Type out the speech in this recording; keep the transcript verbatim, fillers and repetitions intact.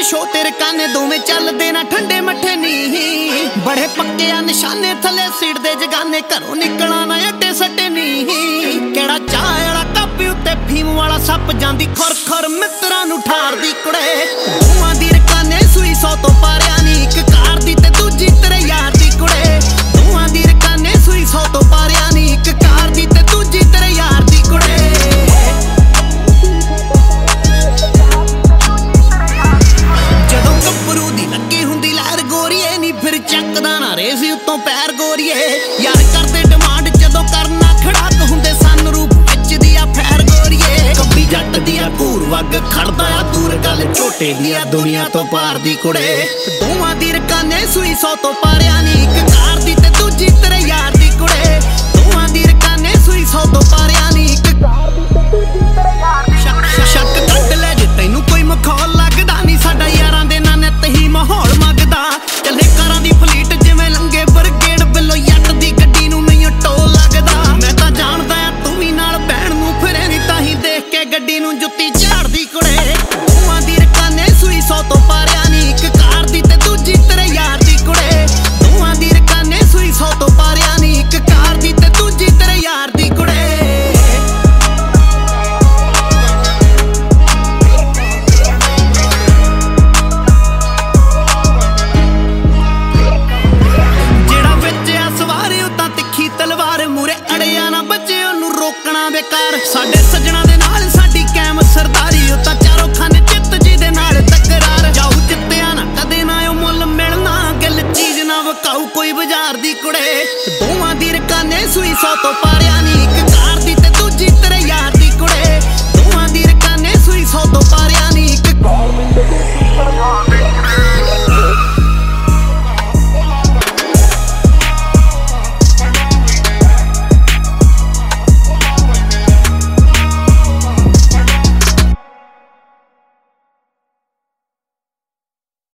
show तेरे काने दोवें चलदे ना ठंडे मट्ठे नी बड़े पक्के आ निशाने थले सिड़दे जगाने घरों निकलना ना अड्डे सट्टे नी केड़ा चाह वाला कप उत्ते फीम वाला सप जांदी खुर खुर मित्रां नूं ठारदी कुड़े दोवां दी रकाने सूई सौ तो पारिया नी इक कार दी ते दूजी तेरे यार दी कुड़े दोवां दी रकाने सूई सौ तो पारिया नी इक कार दी ते दूजी तेरे यार दी कुड़े जदों गब्बरू दी लगी हुंदी लहर गोरीए नी फिर चकदा ना रेसी उत्तों पैर गोरीए यार करदे डिमांड जदों करना खड़ाक हुंदे सन रूप विच दिया फैर गोरीए कब्बी जट दिया घूर वग खड़दा आ दूर गल झोटे दिया दुनिया तो पार दी कुड़े दोवां दी रकाने सूई सौ तो पारिया नी इक कार दी ते दूजी तेरे यार दी कुड़े दोवां दी रकाने सूई सौ तो